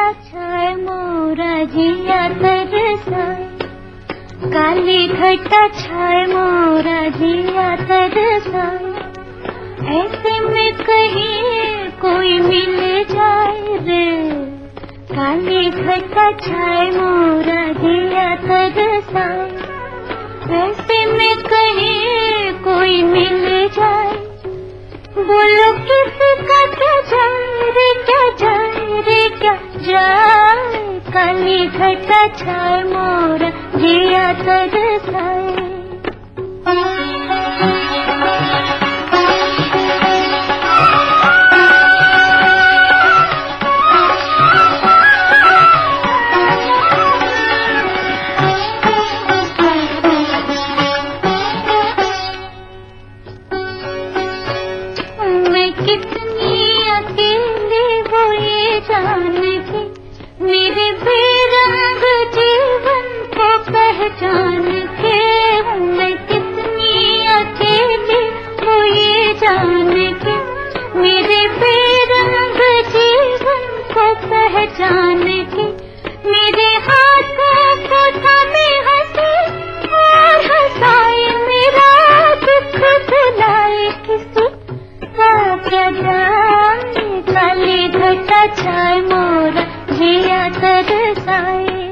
घटा छाए मोरा जिया तरसाए, काली घटा छाए मोरा जिया तरसाए। ऐसे में कहीं कोई मिल जाए रे, काली घटा छाए मोरा जिया तरसाए। ऐसे में कहीं कोई मिल जाए, बोलो किसी का क्या जाए रे, क्या जाए रे, क्या जाए। काली घटा छाए मोरा जिया तरसाए। कितनी अकेली वो ये जान के, मेरे बेरंग जीवन को पहचान के। मैं कितनी अकेली वो ये जान के, मेरे बेरंग जीवन को पहचान के। मेरे हाथों को थामे हंसे और हंसाए, मेरा दुख भुलाए किसी क्या जाए। काली घटा छाए मोरा जिया तरसाए।